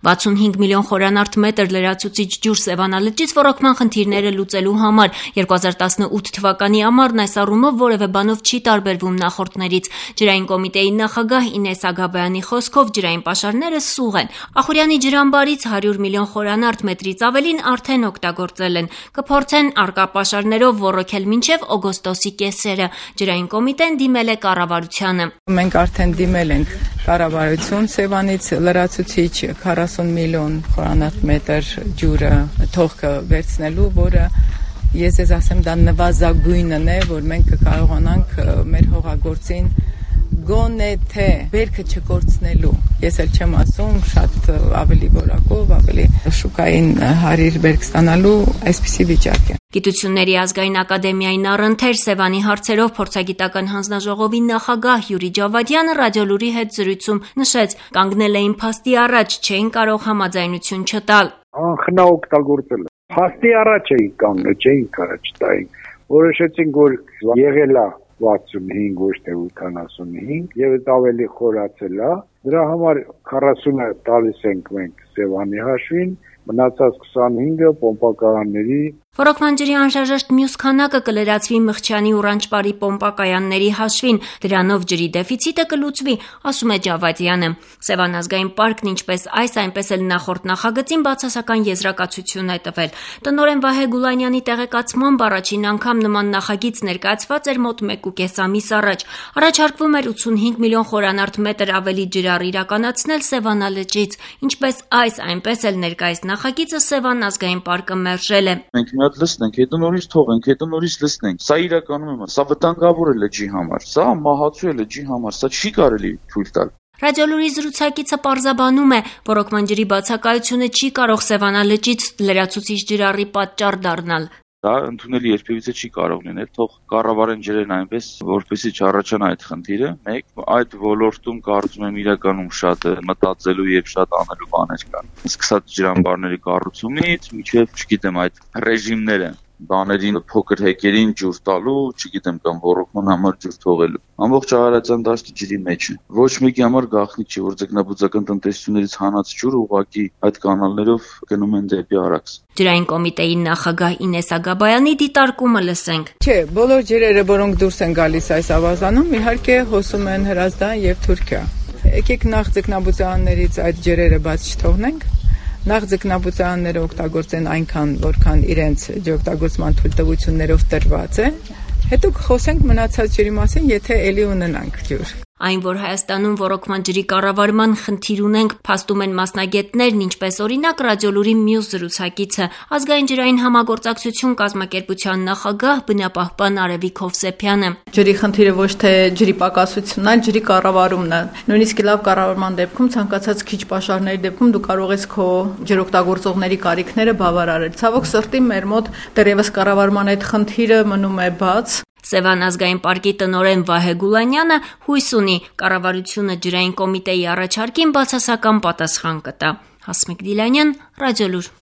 65 միլիոն խորանարդ մետր լրացուցիչ ջուր Սևանա լճից ռոռոկման խնդիրները լուծելու համար 2018 թվականի ամառն այս առումով որևէ բանով չի տարբերվում նախորդներից։ Ջրային կոմիտեի նախագահ Ինես Ագաբայանի խոսքով ջրային պաշարները սուղ են։ Ախուրյանի ջրամբարից 100 միլիոն խորանարդ մետրից ավելին արդեն օգտագործել են։ Կփորձեն արկա պաշարներով ոռոգել մինչև օգոստոսի կեսերը։ Ջրային կոմիտեն դիմել է կառավարությանը։ Մենք արդեն դիմել ենք կառավարություն Սևանից լրացուցիչ 40 միլիոն խորանարդ մետր ջուրը թողքը վերցնելու, որը ես ասեմ դա նվազագույնն է, որ մենք կկարողանանք մեր հողագործին գոնե թե վերքը չկորցնելու։ Ես էլ չեմ ասում շատ ավելի որակով, ավելի շուկային հարիր վերք ստանալու այսպիսի վիճակ է։ Գիտությունների ազգային ակադեմիային առընթեր Սևանի հարցերով փորձագիտական հանձնաժողովի նախագահ Յուրի Ջավադյանը ռադիոլուրի հետ զրույցում նշեց, կանգնել էին փաստի առաջ, չէին կարող համաձայնություն չտալ։ Անխնա օգտագործել։ Փաստի առաջ էի կանգնել, չէին կարա չտային։ Որոշեցինք, որ եղել է 65 ոչ թե 85 եւ այդ ավելի խորացել է։ Դրա համար 40-ը տալիս ենք մենք Սևանի հաշվին, մնացած 25-ը պոմպակայանների։ Ռոռոկման ջրի անհրաժեշտ մյուս քանակը կլրացվի Մղջյանի ու Ռանջպարի պոմպակայանների հաշվին, դրանով ջրի դեֆիցիտը կլուծվի, ասում է Ջավադյանը։ Սևան ազգային պարկն ինչպես այս, այնպես էլ նախորդ նախագծին բացասական եզրակացություն է տվել։ Տնօրեն Վահե Գուլանյանի տեղեկացմամբ առաջին անգամ նման նախագիծ ներկայացված էր մոտ 1.5 ամիս առաջ։ Առաջարկվում էր 85 միլիոն խորանարդ մետր ավելի ջրառ իրականացնել Սևանա լճից, ինչպես այս, այնպես էլ ներկայիս նախագիծը Սևան ազգային պարկը մերժել է։ Լսնենք, հետո նորից թողենք, հետո նորից լսնենք։ Սա իրականում է, սա վտանգավոր է լճի համար, սա մահացու է լճի համար, սա չի կարելի թույլ տալ։ Ռադիոլուրի զրուցակիցը պարզաբանում է, ռոռոկման ջրի բացակայությունը չի կարող Սևանա լճից լրացուցիչ ջրառի պատճառ դառնալ։ Դա ընդունելի երբևիցե չի կարող լինել, թող կառավարեն ջրերն այնպես, որպեսզի չառաջանա այդ խնդիրը։ Մեկ այդ ոլորտում կարծում եմ իրականում շատ մտածելու եւ շատ անելու բաներ կան։ Սկսած ջրամբարների կառուցումից մինչեւ, չգիտեմ, այդ ռեժիմները բաներին փոքր հեկերին ջուր տալու, չգիտեմ, կամ ոռոգման համար ջուր թողելու։ Ամբողջ Արարատյան դաշտը ջրի մեջ է։ Ոչ մեկի համար գաղտնիք չի, որ ձկնաբուծական տնտեսություններից հանած ջուրը ուղղակի այդ կանալներով գնում են դեպի Արաքս։ Ջրային կոմիտեի նախագահ Ինես Ագաբայանի դիտարկումը լսենք։ Չէ, բոլոր ջրերը, որոնք դուրս են գալիս այս ավազանում, իհարկե հոսում են Հրազդան եւ Թուրքիա։ Եկեք նախ ձկնաբուծարաններից այդ ջրերը բաց չթողնենք։ Նախ ձկնաբուծարանները օգտագործեն այնքան, որքան իրենց ջրօգտագործման թույլտվություններով տրված է, հետո կխոսենք մնացած ջրի մասին, եթե ելի ունենանք ջուր։ Այն, որ Հայաստանում ռոռոկման ջրի կառավարման խնդիր ունենք, փաստում են մասնագետներն, ինչպես օրինակ ռադիոլուրի մյուս զրուցակիցը, ազգային ջրային համագործակցություն կազմակերպության նախագահ բնապահպան Արևիկ Հովսեփյանը։ Ջրի խնդիրը ոչ թե ջրի պակասությունն է, ջրի կառավարումն է։ Նույնիսկ լավ կառավարման դեպքում ցանկացած քիչ պաշարների դեպքում դու կարող ես քո ջրօգտագործողների կարիքները բավարարել։ Ցավոք սրտի մեր մոտ դեռևս կառավարման այդ խնդիրը մնում է բաց։ Սևան ազգային պարկի տնօրեն Վահե Գուլանյանը հույս ունի, կառավարությունը ջրային կոմիտեի առաջարկին բացասական պատասխան կտա։ Հասմիկ Դիլանյան, Ռադիոլուր։